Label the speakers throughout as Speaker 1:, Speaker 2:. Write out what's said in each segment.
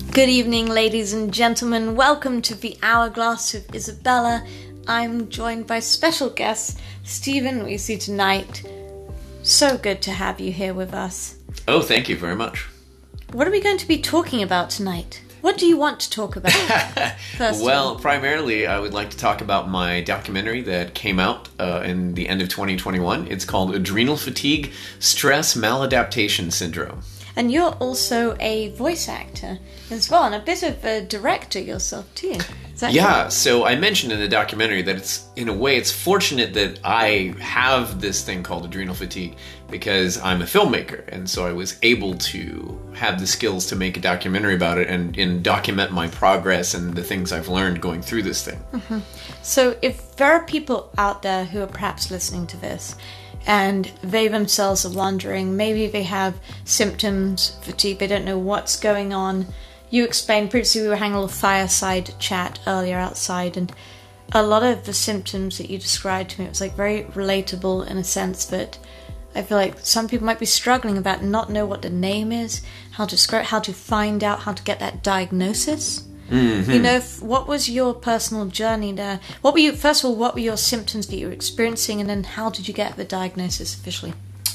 Speaker 1: Good evening, ladies and gentlemen. Welcome to the Hourglass with Isabella. I'm joined by special guest Stephen we see tonight. So good to have you here with us.
Speaker 2: Oh, thank you very much.
Speaker 1: What are we going to be talking about tonight? What do you want to talk about?
Speaker 2: Well, primarily, I would like to talk about my documentary that came out in the end of 2021. It's called Adrenal Fatigue, Stress Maladaptation Syndrome.
Speaker 1: And you're also a voice actor as well, and a bit of a director yourself too.
Speaker 2: Yeah, so I mentioned in the documentary that it's fortunate that I have this thing called adrenal fatigue because I'm a filmmaker, and so I was able to have the skills to make a documentary about it and document my progress and the things I've learned going through this thing.
Speaker 1: Mm-hmm. So if there are people out there who are perhaps listening to this, and they themselves are wondering, maybe they have symptoms, fatigue, they don't know what's going on. You explained previously, we were having a little fireside chat earlier outside, and a lot of the symptoms that you described to me, it was like very relatable in a sense that I feel like some people might be struggling about not know what the name is, how to describe, how to find out, how to get that diagnosis. Mm-hmm. You know, what was your personal journey there? First of all, what were your symptoms that you were experiencing, and then how did you get the diagnosis officially?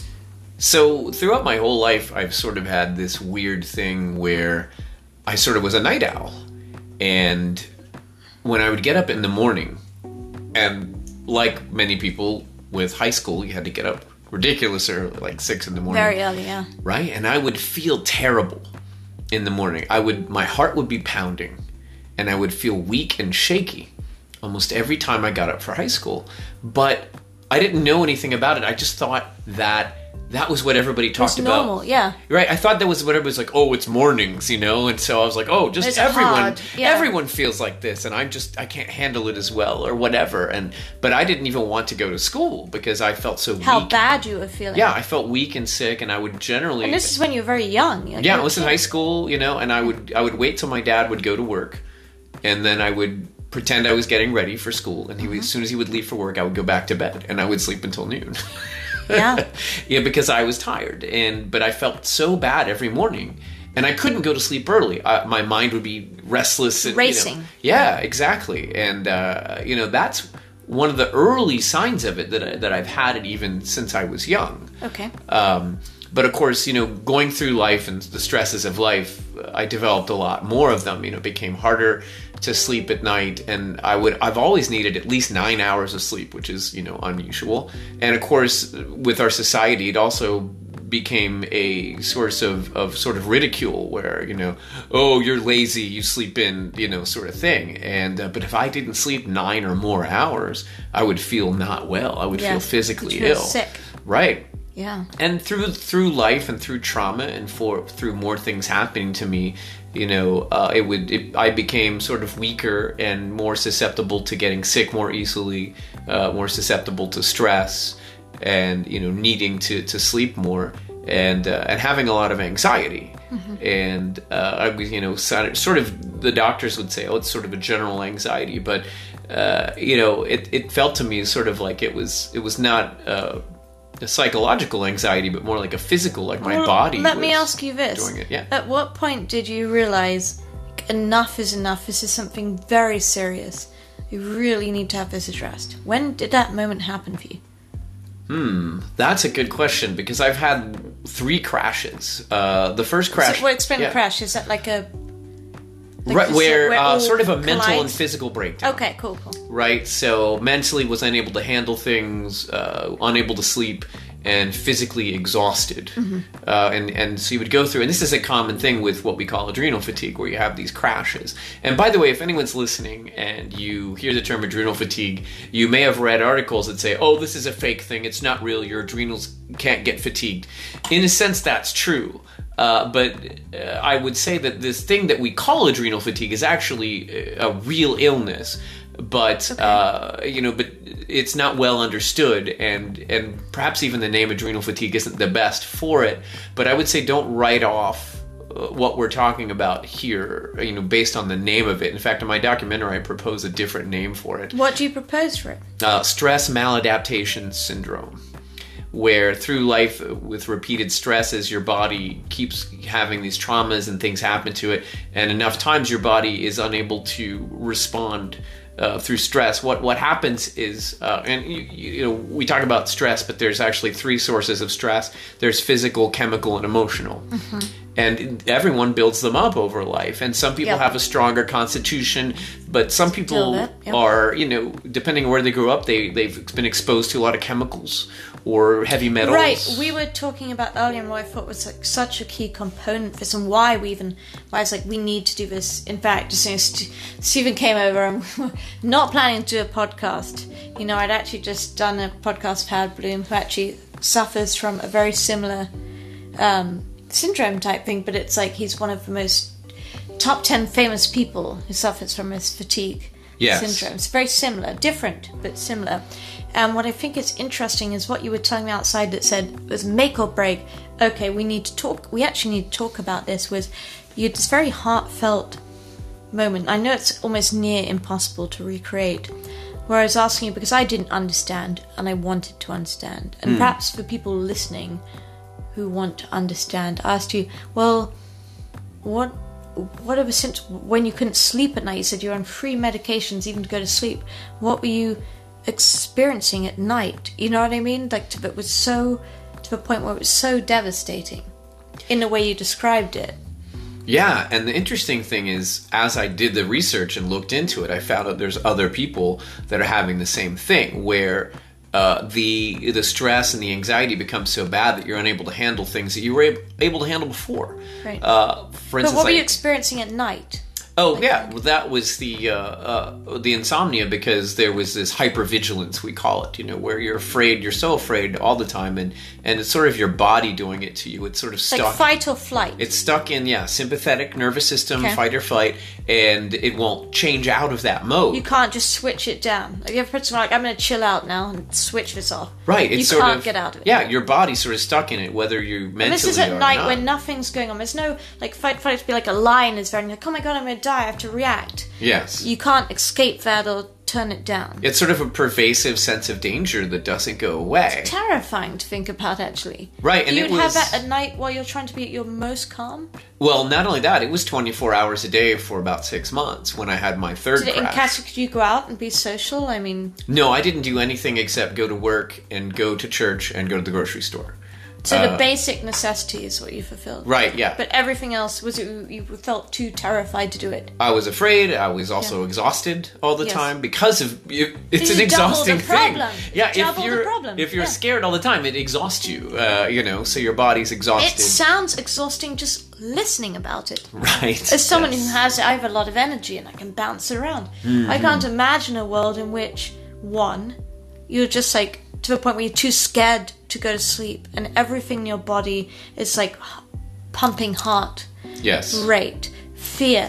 Speaker 2: So throughout my whole life, I've sort of had this weird thing where I sort of was a night owl. And when I would get up in the morning, and like many people with high school, you had to get up ridiculous early, like 6 in the morning.
Speaker 1: Very early, yeah.
Speaker 2: Right? And I would feel terrible in the morning. My heart would be pounding, and I would feel weak and shaky almost every time I got up for high school. But I didn't know anything about it. I just thought that was what everybody talked about.
Speaker 1: It's normal, yeah.
Speaker 2: Right? I thought that was what everybody's like, oh, it's mornings, you know? And so I was like, oh, just everyone feels like this, and I can't handle it as well, or whatever. But I didn't even want to go to school because I felt so weak.
Speaker 1: How bad you were feeling.
Speaker 2: Yeah, I felt weak and sick, and I would generally...
Speaker 1: And this is when you were very young.
Speaker 2: Yeah, I was in high school, you know, and I would wait till my dad would go to work, and then I would pretend I was getting ready for school, and as soon as he would leave for work, I would go back to bed, and I would sleep until noon.
Speaker 1: Yeah.
Speaker 2: Yeah, because I was tired, but I felt so bad every morning, and I couldn't go to sleep early. My mind would be restless and
Speaker 1: racing.
Speaker 2: You know, yeah, exactly. And that's one of the early signs of it that I've had it even since I was young.
Speaker 1: Okay.
Speaker 2: But of course, going through life and the stresses of life, I developed a lot more of them. It became harder to sleep at night, and I've always needed at least 9 hours of sleep, which is, unusual. And of course, with our society, it also became a source of sort of ridicule where, oh, you're lazy, you sleep in, sort of thing. And but if I didn't sleep 9 or more hours, I would feel not well. I would feel physically ill.
Speaker 1: Sick.
Speaker 2: Right.
Speaker 1: Yeah.
Speaker 2: And through life and through trauma and through more things happening to me, I became sort of weaker and more susceptible to getting sick more easily, more susceptible to stress, and needing to sleep more, and having a lot of anxiety. Mm-hmm. And I was sort of, the doctors would say, oh, it's sort of a general anxiety, but it felt to me sort of like it was not a psychological anxiety, but more like a physical, like my body.
Speaker 1: Let me ask you this.
Speaker 2: Doing it. Yeah.
Speaker 1: At what point did you realize enough is enough? This is something very serious. You really need to have this addressed. When did that moment happen for you?
Speaker 2: That's a good question, because I've had 3 crashes. The first crash...
Speaker 1: So, explain the crash. Is that like a...
Speaker 2: Right, where sort of a mental and physical breakdown.
Speaker 1: Okay, cool.
Speaker 2: Right, so mentally was unable to handle things, unable to sleep, and physically exhausted. Mm-hmm. And so you would go through, and this is a common thing with what we call adrenal fatigue, where you have these crashes. And by the way, if anyone's listening and you hear the term adrenal fatigue, you may have read articles that say, oh, this is a fake thing, it's not real, your adrenals can't get fatigued. In a sense, that's true. But I would say that this thing that we call adrenal fatigue is actually a real illness, but but it's not well understood, and perhaps even the name adrenal fatigue isn't the best for it. But I would say don't write off what we're talking about here, based on the name of it. In fact, in my documentary, I propose a different name for it.
Speaker 1: What do you propose for it?
Speaker 2: Stress maladaptation syndrome, where through life with repeated stresses, your body keeps having these traumas and things happen to it, and enough times your body is unable to respond through stress. What happens is, and we talk about stress, but there's actually three sources of stress. There's physical, chemical, and emotional. Mm-hmm. And everyone builds them up over life. And some people have a stronger constitution, but some people are, depending on where they grew up, they've been exposed to a lot of chemicals or heavy metals.
Speaker 1: Right. We were talking about earlier and what I thought was like such a key component for this, and why I was like, we need to do this. In fact, as soon as Stephen came over, and we were not planning to do a podcast. I'd actually just done a podcast with Howard Bloom, who actually suffers from a very similar syndrome type thing, but it's like he's one of the most top 10 famous people who suffers from this fatigue syndrome. It's very similar, different, but similar. And what I think is interesting is what you were telling me outside that said it was make or break. Okay, we actually need to talk about this. You had this very heartfelt moment. I know it's almost near impossible to recreate, where I was asking you because I didn't understand and I wanted to understand. And perhaps for people listening who want to understand, I asked you, well, what ever since when you couldn't sleep at night, you said you're on free medications even to go to sleep. What were you experiencing at night? You know what I mean? Like to the point where it was so devastating in the way you described it.
Speaker 2: Yeah, and the interesting thing is, as I did the research and looked into it, I found out there's other people that are having the same thing, where the stress and the anxiety becomes so bad that you're unable to handle things that you were able to handle before.
Speaker 1: Right.
Speaker 2: For instance,
Speaker 1: but what were you experiencing at night?
Speaker 2: Oh, yeah. Well, that was the insomnia, because there was this hypervigilance, we call it, where you're so afraid all the time, and it's sort of your body doing it to you. It's sort of stuck.
Speaker 1: Like fight or flight.
Speaker 2: It's stuck in, sympathetic nervous system, fight or flight, and it won't change out of that mode.
Speaker 1: You can't just switch it down. Like, you ever put someone like, I'm going to chill out now and switch this off.
Speaker 2: Right.
Speaker 1: You can't get out of it.
Speaker 2: Yeah, your body's sort of stuck in it, whether you mentally or not.
Speaker 1: And this is at night when nothing's going on. There's no, fight to be like a lion is very, like, oh my god, I'm going to die, I have to react.
Speaker 2: Yes.
Speaker 1: You can't escape that or turn it down.
Speaker 2: It's sort of a pervasive sense of danger that doesn't go away.
Speaker 1: It's terrifying to think about, actually.
Speaker 2: Right, and
Speaker 1: you'd have that at night while you're trying to be at your most calm?
Speaker 2: Well, not only that, it was 24 hours a day for about 6 months when I had my third crash.
Speaker 1: In Cassie, could you go out and be social? I mean...
Speaker 2: No, I didn't do anything except go to work and go to church and go to the grocery store.
Speaker 1: So the basic necessity is what you fulfilled.
Speaker 2: Right, yeah.
Speaker 1: But everything else, you felt too terrified to do it?
Speaker 2: I was afraid. I was also exhausted all the time because of... It's an exhausting thing. Yeah, if you're scared all the time, it exhausts you, so your body's exhausted.
Speaker 1: It sounds exhausting just listening about it.
Speaker 2: Right.
Speaker 1: As someone who has it, I have a lot of energy and I can bounce around. Mm-hmm. I can't imagine a world in which, you're just like... to the point where you're too scared to go to sleep, and everything in your body is like pumping heart rate, fear,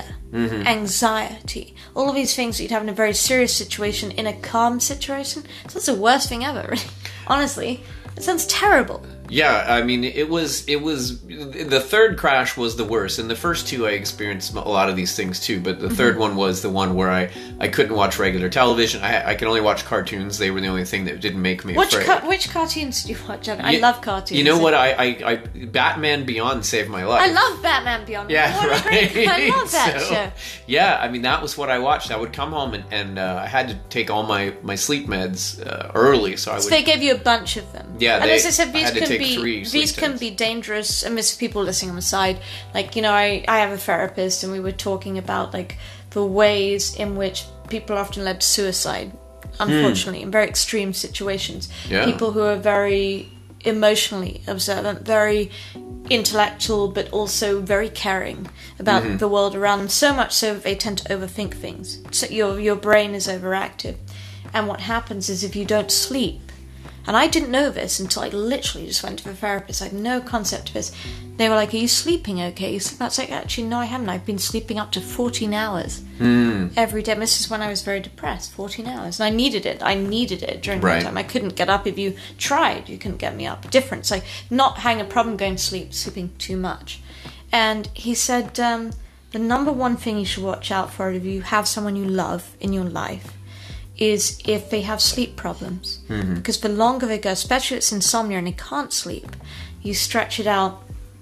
Speaker 1: anxiety, all of these things that you'd have in a very serious situation in a calm situation. So that's the worst thing ever, really. Honestly, it sounds terrible.
Speaker 2: Yeah, I mean, it was the third crash was the worst, and the first two I experienced a lot of these things too, but the third one was the one where I couldn't watch regular television. I could only watch cartoons. They were the only thing that didn't make me afraid.
Speaker 1: Which cartoons did you watch? I love cartoons.
Speaker 2: You know what? I Batman Beyond saved my life.
Speaker 1: I love Batman Beyond.
Speaker 2: Yeah, right.
Speaker 1: I love that show.
Speaker 2: Yeah, I mean, that was what I watched. I would come home and I had to take all my sleep meds early, so
Speaker 1: they gave you a bunch of them.
Speaker 2: Yeah,
Speaker 1: and as I said,
Speaker 2: these
Speaker 1: can be dangerous. And there's people listening on the side. Like, I have a therapist, and we were talking about like the ways in which people are often led to suicide. Unfortunately, in very extreme situations, people who are very emotionally observant, very intellectual, but also very caring about the world around them. So much so that they tend to overthink things. So your brain is overactive, and what happens is if you don't sleep. And I didn't know this until I literally just went to the therapist. I had no concept of this. They were like, are you sleeping okay? So that's like, actually, no, I haven't. I've been sleeping up to 14 hours every day. And this is when I was very depressed, 14 hours. And I needed it. During that time. I couldn't get up. If you tried, you couldn't get me up. Difference. Like, not having a problem going to sleep, sleeping too much. And he said, the number one thing you should watch out for if you have someone you love in your life is if they have sleep problems. Because the longer they go, especially if it's insomnia and they can't sleep, you stretch it out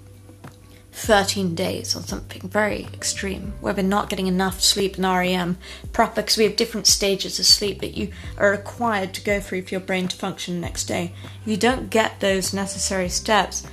Speaker 1: 13 days or something very extreme, where they're not getting enough sleep and REM proper, because we have different stages of sleep that you are required to go through for your brain to function the next day. If you don't get those necessary steps,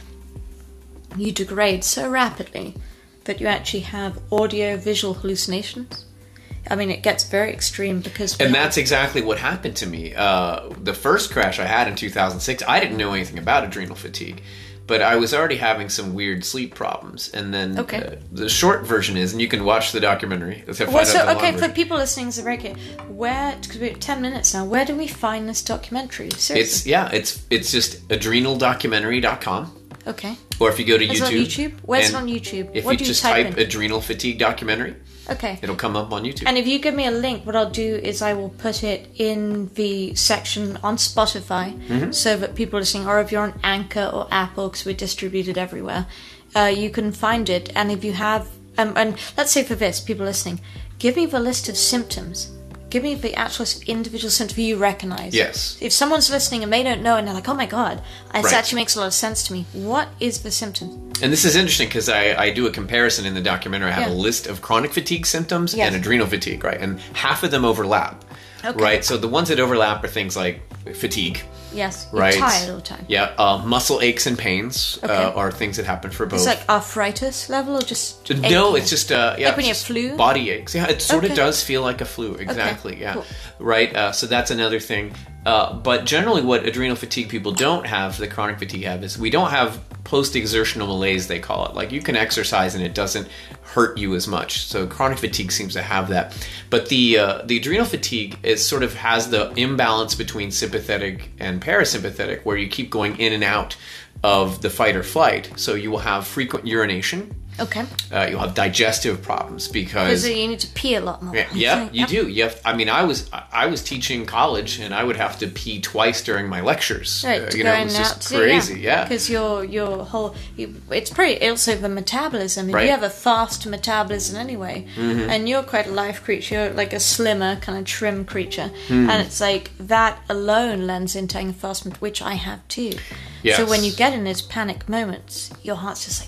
Speaker 1: you degrade so rapidly that you actually have audio-visual hallucinations. I mean, it gets very extreme because...
Speaker 2: And that's exactly what happened to me. The first crash I had in 2006, I didn't know anything about adrenal fatigue, but I was already having some weird sleep problems. And then the short version is, and you can watch the documentary.
Speaker 1: For people listening, it's very clear. Because we're at 10 minutes now, where do we find this documentary? Seriously.
Speaker 2: It's just adrenaldocumentary.com.
Speaker 1: Okay.
Speaker 2: Or if you go to
Speaker 1: YouTube. On YouTube? Where's it on YouTube?
Speaker 2: If you just type adrenal fatigue documentary,
Speaker 1: okay,
Speaker 2: it'll come up on YouTube.
Speaker 1: And if you give me a link, what I'll do is I will put it in the section on Spotify, so that people listening, or if you're on Anchor or Apple, because we're distributed everywhere, you can find it. And if you have, and let's say for this, people listening, give me the list of symptoms. Give me the actual individual symptom you recognize.
Speaker 2: Yes.
Speaker 1: If someone's listening and they don't know and they're like, oh my God, this actually makes a lot of sense to me. What is the symptom?
Speaker 2: And this is interesting because I do a comparison in the documentary. I have a list of chronic fatigue symptoms and adrenal fatigue, right? And half of them overlap, right? So the ones that overlap are things like fatigue.
Speaker 1: Yes,
Speaker 2: right.
Speaker 1: You're tired all the time.
Speaker 2: Yeah, muscle aches and pains are things that happen for both.
Speaker 1: It's like arthritis level, or just
Speaker 2: no? It's just
Speaker 1: like when you have flu,
Speaker 2: body aches. Yeah, it sort of does feel like a flu. Exactly. Yeah, cool. Right. So that's another thing. But generally, what adrenal fatigue people don't have, the chronic fatigue have, is we don't have post-exertional malaise. They call it. Like you can exercise and it doesn't hurt you as much. So chronic fatigue seems to have that. But the adrenal fatigue is sort of has the imbalance between sympathetic and parasympathetic, where you keep going in and out of the fight or flight. So you will have frequent urination.
Speaker 1: Okay.
Speaker 2: You'll have digestive problems because
Speaker 1: you need to pee a lot more.
Speaker 2: Yeah, you do. You have. I mean, I was teaching college, and I would have to pee twice during my lectures.
Speaker 1: Right,
Speaker 2: it was just crazy. Yeah,
Speaker 1: because your whole it's pretty also the metabolism. If
Speaker 2: right.
Speaker 1: You have a fast metabolism anyway, and you're quite a life creature. You're like a slimmer kind of trim creature, and it's like that alone lends into having a fast, which I have too.
Speaker 2: Yes.
Speaker 1: So when you get in those panic moments, your heart's just like.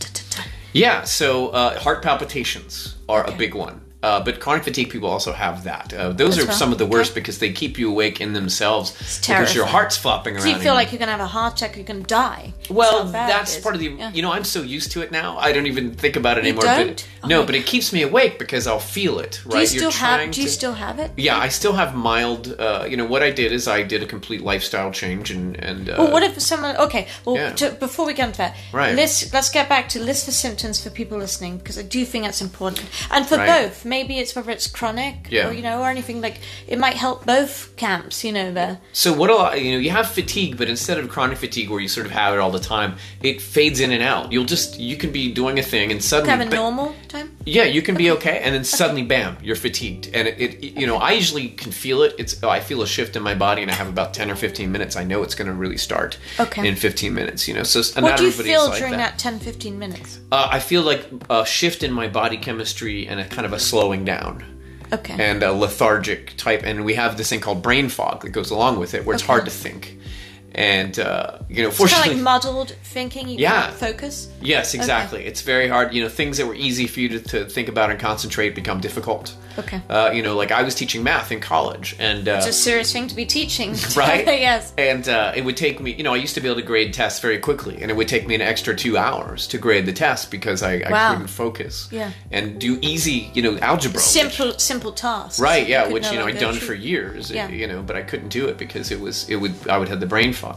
Speaker 2: Yeah, so heart palpitations are a big one. But chronic fatigue people also have that. Those are some of the worst because they keep you awake in themselves because your heart's flopping around.
Speaker 1: So you feel like you're going to have a heart attack, you're going to die.
Speaker 2: Well, that's part of the... Yeah. You know, I'm so used to it now, I don't even think about it anymore.
Speaker 1: Don't?
Speaker 2: But it keeps me awake because I'll feel it, right?
Speaker 1: Do you still have it?
Speaker 2: Yeah, I still have mild... what I did is I did a complete lifestyle change and
Speaker 1: well, what if someone... Okay, well, before we get into that,
Speaker 2: right.
Speaker 1: let's get back to list the symptoms for people listening, because I do think that's important. And for both, maybe it's whether it's chronic or anything, like it might help both camps, there.
Speaker 2: So what you have fatigue, but instead of chronic fatigue where you sort of have it all the time, it fades in and out. You can be doing a thing and suddenly
Speaker 1: have a normal time.
Speaker 2: Yeah, you can be okay, and then suddenly bam, you're fatigued. And I usually can feel it. I feel a shift in my body, and I have about 10 or 15 minutes. I know it's going to really start in 15 minutes, So
Speaker 1: what do you feel during that 10-15 minutes?
Speaker 2: I feel like a shift in my body chemistry and a kind of a slowing down.
Speaker 1: Okay.
Speaker 2: And a lethargic type. And we have this thing called brain fog that goes along with it, where it's hard to think. And, fortunately...
Speaker 1: It's kind of like muddled thinking, you can't focus?
Speaker 2: Yes, exactly. Okay. It's very hard. Things that were easy for you to think about and concentrate become difficult.
Speaker 1: Okay.
Speaker 2: Like I was teaching math in college, and
Speaker 1: it's a serious thing to be teaching,
Speaker 2: right?
Speaker 1: Yes.
Speaker 2: And it would take me, I used to be able to grade tests very quickly, and it would take me an extra 2 hours to grade the test because I couldn't focus.
Speaker 1: Yeah.
Speaker 2: And do easy, algebra.
Speaker 1: Simple tasks.
Speaker 2: Right. Yeah. Which I'd done for years. Yeah. But I couldn't do it because I would have the brain fog.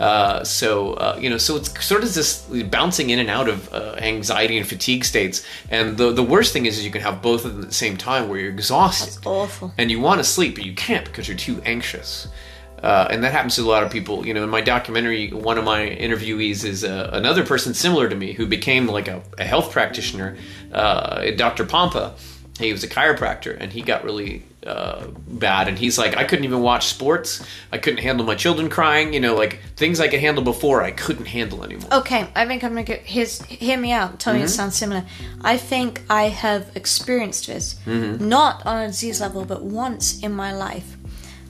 Speaker 2: So it's sort of this bouncing in and out of anxiety and fatigue states. And the worst thing is you can have both of them at the same time where you're exhausted.
Speaker 1: That's awful.
Speaker 2: And you want to sleep, but you can't because you're too anxious. And that happens to a lot of people. In my documentary, one of my interviewees is another person similar to me who became like a health practitioner, Dr. Pompa. He was a chiropractor, and he got really bad. And he's like, I couldn't even watch sports. I couldn't handle my children crying. Like things I could handle before, I couldn't handle anymore.
Speaker 1: Okay, I think I'm going to hear me out. Tell me it sounds similar. I think I have experienced this, not on a disease level, but once in my life.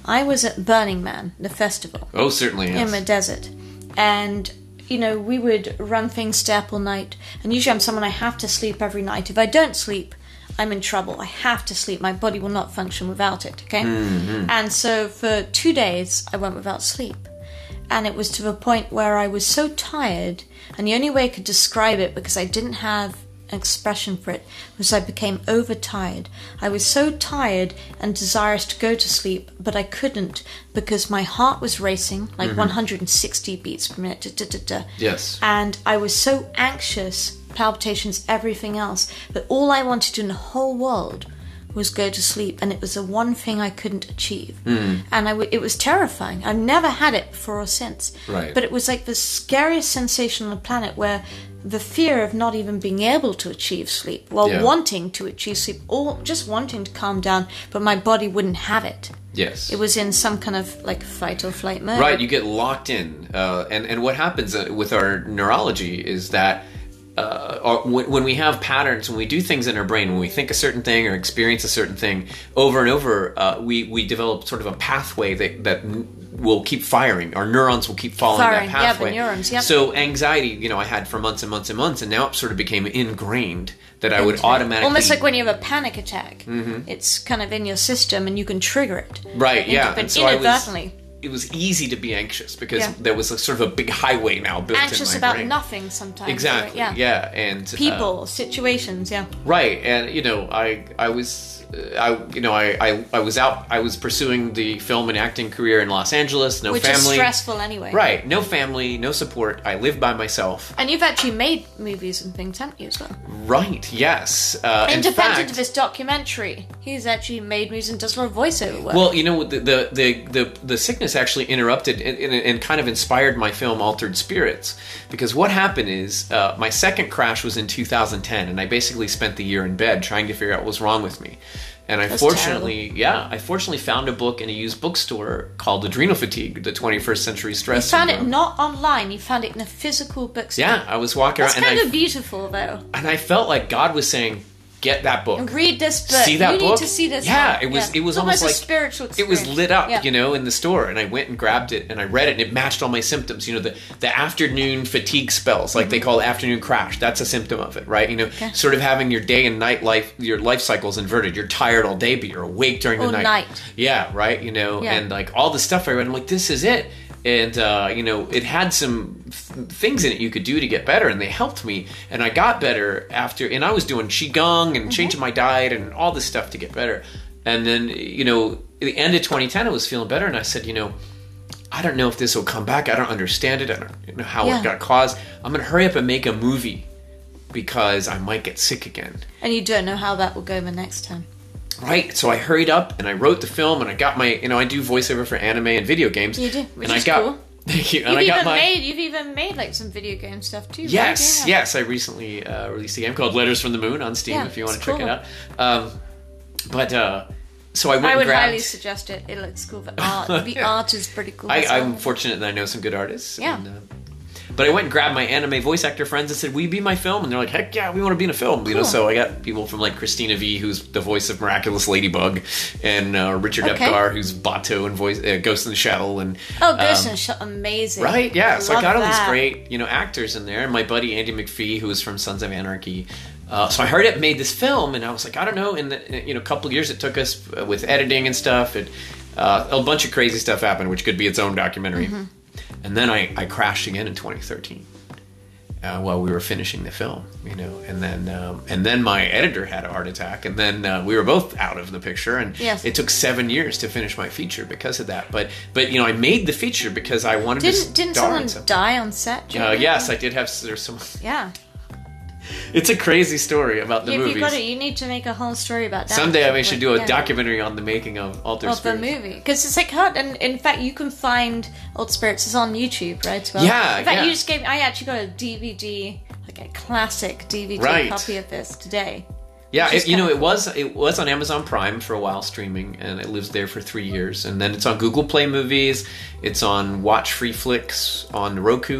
Speaker 1: I was at Burning Man, the festival.
Speaker 2: Oh, certainly, yes.
Speaker 1: In the desert. And, you know, we would run things, stay up all night. And usually I'm someone I have to sleep every night. If I don't sleep, I'm in trouble. I have to sleep. My body will not function without it, okay?
Speaker 2: Mm-hmm.
Speaker 1: And so for 2 days, I went without sleep. And it was to the point where I was so tired, and the only way I could describe it, because I didn't have an expression for it, was I became overtired. I was so tired and desirous to go to sleep, but I couldn't because my heart was racing, like 160 beats per minute. Da, da, da, da.
Speaker 2: Yes.
Speaker 1: And I was so anxious, palpitations, everything else, that all I wanted to do in the whole world was go to sleep, and it was the one thing I couldn't achieve. And it was terrifying. I've never had it before or since.
Speaker 2: Right.
Speaker 1: But it was like the scariest sensation on the planet, where the fear of not even being able to achieve sleep, wanting to achieve sleep, or just wanting to calm down, but my body wouldn't have it.
Speaker 2: Yes.
Speaker 1: It was in some kind of like fight or flight mode.
Speaker 2: Right, you get locked in. And what happens with our neurology is that when we have patterns, when we do things in our brain, when we think a certain thing or experience a certain thing over and over, we develop sort of a pathway that will keep firing. Our neurons will keep following that pathway.
Speaker 1: Yeah, the neurons, yep.
Speaker 2: So anxiety, I had for months and months and months, and now it sort of became ingrained that I would automatically...
Speaker 1: Almost like when you have a panic attack. Mm-hmm. It's kind of in your system and you can trigger it.
Speaker 2: Right, yeah.
Speaker 1: But inadvertently.
Speaker 2: It was easy to be anxious because there was sort of a big highway now built
Speaker 1: anxious
Speaker 2: in my brain.
Speaker 1: about nothing sometimes.
Speaker 2: Exactly.
Speaker 1: Right?
Speaker 2: Yeah. And
Speaker 1: people, situations. Yeah.
Speaker 2: Right. And I was pursuing the film and acting career in Los Angeles. No
Speaker 1: Which
Speaker 2: family.
Speaker 1: Which is stressful anyway.
Speaker 2: Right. No family. No support. I lived by myself.
Speaker 1: And you've actually made movies and things, haven't you, as well?
Speaker 2: Right. Yes.
Speaker 1: Independent of this documentary, he's actually made movies and does a lot of voiceover work.
Speaker 2: Well, the sickness actually interrupted and kind of inspired my film Altered Spirits, because what happened is my second crash was in 2010, and I basically spent the year in bed trying to figure out what was wrong with me. And I fortunately found a book in a used bookstore called Adrenal Fatigue, the 21st Century Stress
Speaker 1: Syndrome. You found
Speaker 2: Syndrome.
Speaker 1: it not online, you found it in a physical bookstore.
Speaker 2: Yeah, I was walking around.
Speaker 1: That's kind of beautiful, though.
Speaker 2: And I felt like God was saying, get that book.
Speaker 1: And read this book.
Speaker 2: See that
Speaker 1: you
Speaker 2: book?
Speaker 1: Need to see this
Speaker 2: Yeah,
Speaker 1: one.
Speaker 2: it was almost like
Speaker 1: a spiritual experience.
Speaker 2: It was lit up, in the store, and I went and grabbed it and I read it, and it matched all my symptoms. The afternoon fatigue spells, like they call it afternoon crash. That's a symptom of it, right? Sort of having your day and night life, your life cycles inverted. You're tired all day, but you're awake during the night. Yeah, right. And like all the stuff I read, I'm like, this is it. And, it had some things in it you could do to get better, and they helped me. And I got better and I was doing Qigong and changing my diet and all this stuff to get better. And then, at the end of 2010, I was feeling better, and I said, I don't know if this will come back. I don't understand it. I don't know how it got caused. I'm going to hurry up and make a movie because I might get sick again.
Speaker 1: And you don't know how that will go the next time.
Speaker 2: Right, so I hurried up and I wrote the film, and I got my, I do voiceover for anime and video games.
Speaker 1: You do, which
Speaker 2: and
Speaker 1: is cool.
Speaker 2: Thank you. And
Speaker 1: You've even made like some video game stuff too.
Speaker 2: Yes,
Speaker 1: right?
Speaker 2: Yes. I recently released a game called Letters from the Moon on Steam if you want to check it out. So I went.
Speaker 1: I would
Speaker 2: and grabbed...
Speaker 1: highly suggest it. It looks cool. The art is pretty cool.
Speaker 2: I'm fortunate that I know some good artists.
Speaker 1: Yeah.
Speaker 2: But I went and grabbed my anime voice actor friends and said, will you be my film? And they're like, heck yeah, we want to be in a film.
Speaker 1: Cool.
Speaker 2: So I got people from like Christina V, who's the voice of Miraculous Ladybug, and Richard Epgar, who's Bato and voice Ghost in the Shell. And
Speaker 1: Ghost in the Shell, amazing.
Speaker 2: Right, yeah. So I got all these great, actors in there. And my buddy Andy McPhee, who was from Sons of Anarchy. So I heard it made this film, and I was like, I don't know. In the a couple of years it took us with editing and stuff. A bunch of crazy stuff happened, which could be its own documentary. Mm-hmm. And then I crashed again in 2013 while we were finishing the film, and then my editor had a heart attack, and then we were both out of the picture, and it took 7 years to finish my feature because of that. But I made the feature because I wanted to.
Speaker 1: Didn't someone die on set?
Speaker 2: Yes, I did have. There's some.
Speaker 1: Yeah.
Speaker 2: It's a crazy story about the movies.
Speaker 1: You need to make a whole story about that.
Speaker 2: Someday I should do a documentary on the making of Altered Spirits.
Speaker 1: Of the movie. Because it's like hard. And in fact, you can find Altered Spirits. It's on YouTube, right? As well.
Speaker 2: Yeah,
Speaker 1: in fact, I actually got a DVD, like a classic DVD copy of this today.
Speaker 2: Yeah, it was on Amazon Prime for a while streaming, and it lives there for 3 years. And then it's on Google Play Movies. It's on Watch Free Flicks on Roku.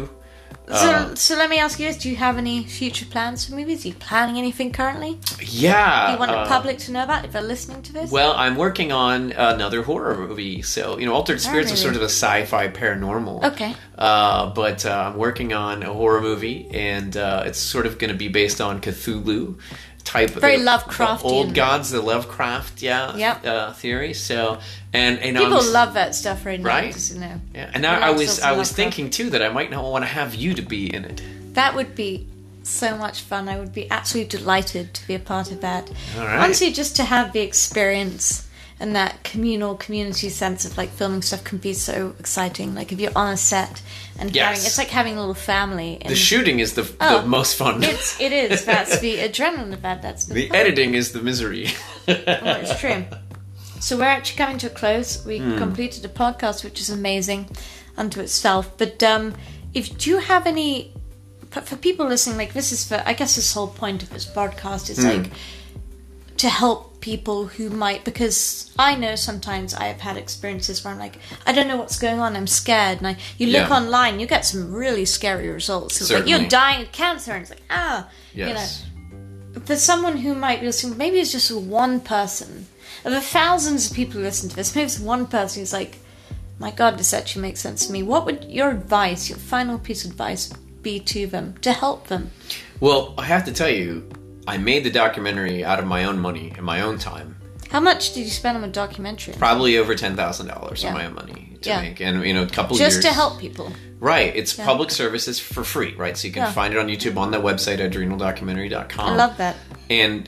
Speaker 1: So let me ask you this: do you have any future plans for movies? Are you planning anything currently?
Speaker 2: Yeah.
Speaker 1: Do you want the public to know about if they're listening to this?
Speaker 2: Well, I'm working on another horror movie. So, Altered Spirits is sort of a sci-fi paranormal.
Speaker 1: Okay.
Speaker 2: But I'm working on a horror movie, and it's sort of going to be based on Cthulhu type.
Speaker 1: Very Lovecraftian.
Speaker 2: The old gods, the Lovecraft, theory. So, and
Speaker 1: people love that stuff right now.
Speaker 2: Right?
Speaker 1: Yeah.
Speaker 2: And now I was thinking too that I might not want to have you to be in it.
Speaker 1: That would be so much fun. I would be absolutely delighted to be a part of that.
Speaker 2: All right.
Speaker 1: Honestly, just to have the experience and that community sense of like filming stuff can be so exciting. Like if you're on a set and it's like having a little family. And
Speaker 2: the shooting is the most fun.
Speaker 1: It is. That's the adrenaline of that. That's
Speaker 2: the editing is the misery.
Speaker 1: It's true. So we're actually coming to a close. We completed a podcast, which is amazing unto itself. But if you have any, for people listening, like this is I guess this whole point of this podcast is like to help people who might, because I know sometimes I have had experiences where I'm like, I don't know what's going on, I'm scared, and you look online, you get some really scary results. It's like you're dying of cancer, and it's like, for someone who might be listening, maybe it's just one person of the thousands of people who listen to this, maybe it's one person who's like, my God, this actually makes sense to me. What would your advice, your final piece of advice be to them to help them?
Speaker 2: Well, I have to tell you, I made the documentary out of my own money and my own time.
Speaker 1: How much did you spend on a documentary?
Speaker 2: Probably over $10,000 on my own money to make, and a couple
Speaker 1: years
Speaker 2: just
Speaker 1: to help people.
Speaker 2: Right, it's public services for free, right? So you can find it on YouTube on that website, adrenaldocumentary.com.
Speaker 1: I love that.
Speaker 2: And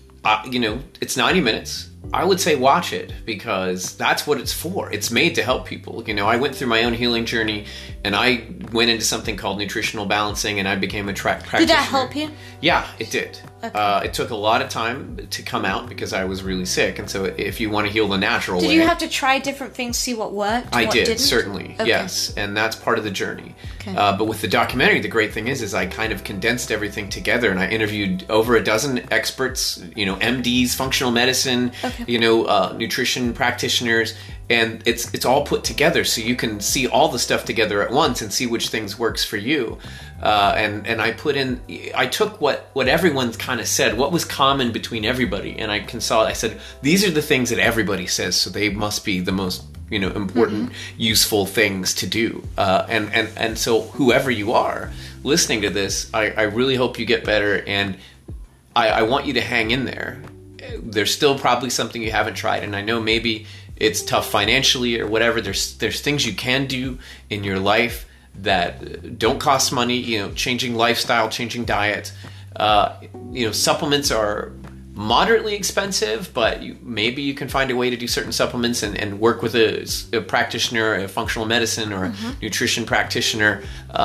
Speaker 2: it's 90 minutes. I would say watch it because that's what it's for. It's made to help people. I went through my own healing journey, and I went into something called nutritional balancing, and I became a practitioner.
Speaker 1: Did that help you?
Speaker 2: Yeah, it did.
Speaker 1: Okay.
Speaker 2: It took a lot of time to come out because I was really sick, and so if you want to heal the natural way...
Speaker 1: Did you have to try different things, see what worked?
Speaker 2: I did,
Speaker 1: didn't?
Speaker 2: certainly, yes, and that's part of the journey. Okay. But with the documentary, the great thing is I kind of condensed everything together, and I interviewed over a dozen experts, MDs, functional medicine, nutrition practitioners, and it's all put together so you can see all the stuff together at once and see which things works for you. And I took what everyone kind of said, what was common between everybody, and I said, these are the things that everybody says, so they must be the most important, useful things to do. And so whoever you are listening to this, I really hope you get better, and I want you to hang in there. There's still probably something you haven't tried, and I know maybe it's tough financially or whatever. There's things you can do in your life that don't cost money, changing lifestyle, changing diet. Supplements are moderately expensive, but maybe you can find a way to do certain supplements and work with a practitioner, a functional medicine or a nutrition practitioner.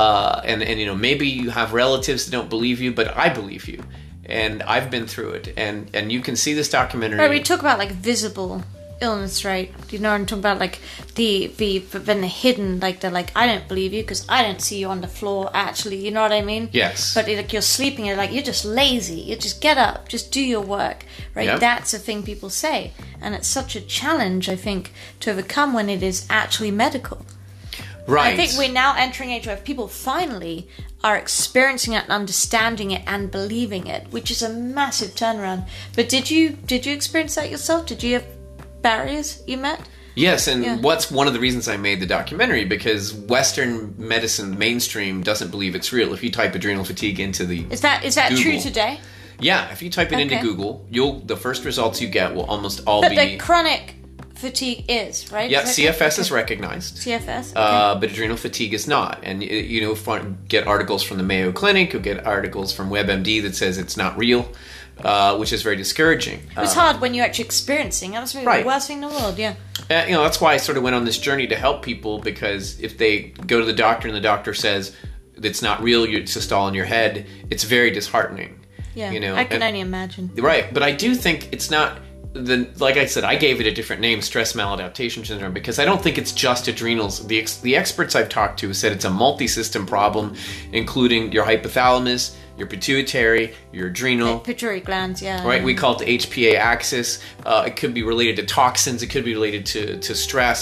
Speaker 2: And maybe you have relatives that don't believe you, but I believe you. And I've been through it. And you can see this documentary.
Speaker 1: Right, we talk about like visible illness, right? You know what I'm talking about? Like the hidden, like they're like, I don't believe you because I don't see you on the floor actually, you know what I mean?
Speaker 2: Yes.
Speaker 1: But like you're sleeping, you're just lazy, you just get up, just do your work, right? Yep. That's the thing people say, and it's such a challenge, I think, to overcome when it is actually medical.
Speaker 2: Right.
Speaker 1: I think we're now entering an age where people finally are experiencing it and understanding it and believing it, which is a massive turnaround. But did you experience that yourself? Did you have barriers you met?
Speaker 2: Yes, and what's one of the reasons I made the documentary, because Western medicine mainstream doesn't believe it's real. If you type adrenal fatigue into the
Speaker 1: Is that
Speaker 2: Google,
Speaker 1: true today?
Speaker 2: Yeah, if you type it into Google, the first results you get will almost all
Speaker 1: but
Speaker 2: be...
Speaker 1: But the chronic fatigue is, right?
Speaker 2: Yeah, CFS is recognized.
Speaker 1: CFS?
Speaker 2: But adrenal fatigue is not. And, get articles from the Mayo Clinic, you'll get articles from WebMD that says it's not real. Which is very discouraging.
Speaker 1: It's hard when you're actually experiencing. That was the worst thing in the world, yeah.
Speaker 2: That's why I sort of went on this journey to help people, because if they go to the doctor and the doctor says it's not real, it's just all in your head, it's very disheartening.
Speaker 1: Yeah, I can only imagine.
Speaker 2: Right, but I do think it's not... like I said, I gave it a different name, stress maladaptation syndrome, because I don't think it's just adrenals. The experts I've talked to said it's a multi-system problem, including your hypothalamus, your pituitary, your adrenal.
Speaker 1: Pituitary glands, yeah.
Speaker 2: Right, we call it the HPA axis. It could be related to toxins. It could be related to stress.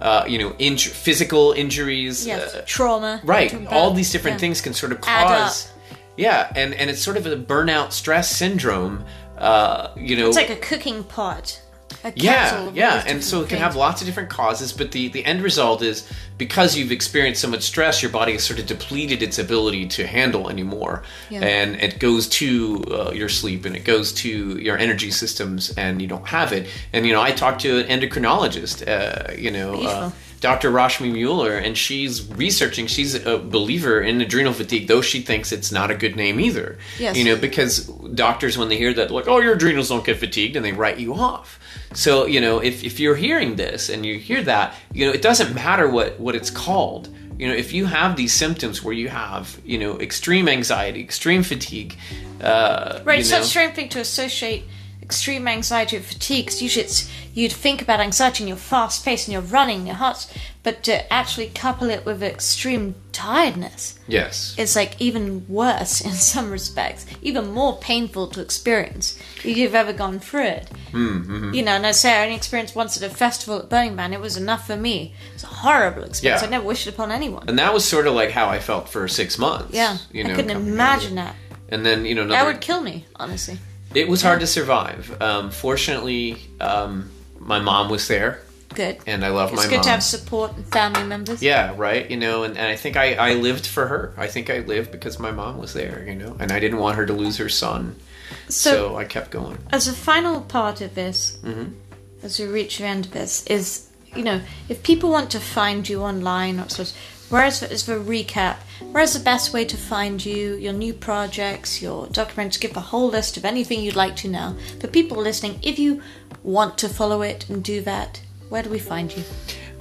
Speaker 2: physical injuries.
Speaker 1: Yes, trauma.
Speaker 2: Right. All these different things can sort of cause. Yeah, and it's sort of a burnout stress syndrome.
Speaker 1: It's like a cooking pot.
Speaker 2: And so it can have lots of different causes, but the end result is because you've experienced so much stress, your body has sort of depleted its ability to handle anymore, and it goes to your sleep and it goes to your energy systems, and you don't have it. And I talked to an endocrinologist, Dr. Rashmi Mueller, and she's researching. She's a believer in adrenal fatigue, though she thinks it's not a good name either.
Speaker 1: Yes.
Speaker 2: Because doctors, when they hear that, like, oh, your adrenals don't get fatigued, and they write you off. So, if you're hearing this and you hear that, it doesn't matter what it's called. If you have these symptoms where you have, extreme anxiety, extreme fatigue.
Speaker 1: Right, it's such a strange thing to associate extreme anxiety with fatigue, because usually you'd think about anxiety and you're fast paced and you're running, your heart's, but to actually couple it with extreme tiredness,
Speaker 2: yes,
Speaker 1: it's like even worse in some respects, even more painful to experience if you've ever gone through it.
Speaker 2: Mm-hmm.
Speaker 1: And I say I only experienced once at a festival at Burning Man. It was enough for me. It's a horrible experience. I never wished it upon anyone.
Speaker 2: And that was sort of like how I felt for 6 months.
Speaker 1: I couldn't imagine that.
Speaker 2: And then
Speaker 1: that would kill me, honestly.
Speaker 2: It was hard to survive. Fortunately, my mom was there.
Speaker 1: Good.
Speaker 2: And I love my mom.
Speaker 1: It's good to have support and family members.
Speaker 2: Yeah, right. And I think I lived for her. I think I lived because my mom was there, and I didn't want her to lose her son. So I kept going. As
Speaker 1: a final part of this, as we reach the end of this, is, if people want to find you online, as a recap, where's the best way to find you, your new projects, your documentaries? Give a whole list of anything you'd like to know. For people listening, if you want to follow it and do that, where do we find you?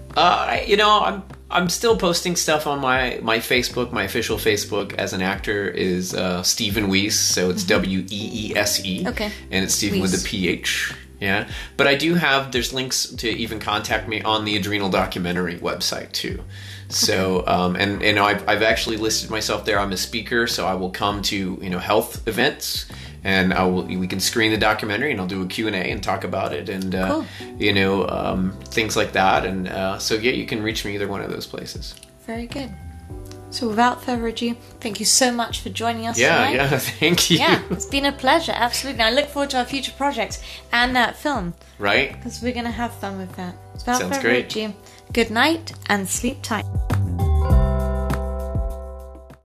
Speaker 2: I'm still posting stuff on my Facebook. My official Facebook as an actor is Stephen Wiese, so it's Weese.
Speaker 1: Okay.
Speaker 2: And it's Stephen with a PH. Yeah. But there's links to even contact me on the Adrenal Documentary website too. So, I've actually listed myself there. I'm a speaker, so I will come to, health events, and we can screen the documentary, and I'll do a Q&A and talk about it, and,
Speaker 1: cool.
Speaker 2: Things like that. And you can reach me either one of those places.
Speaker 1: Very good. So without further ado, thank you so much for joining us tonight.
Speaker 2: Yeah, thank you.
Speaker 1: Yeah, it's been a pleasure, absolutely. I look forward to our future projects and that film.
Speaker 2: Right.
Speaker 1: Because we're going to have fun with that. Without
Speaker 2: Sounds
Speaker 1: further
Speaker 2: great.
Speaker 1: ado, good night and sleep tight.